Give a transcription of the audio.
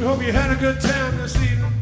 hope you had a good time this evening.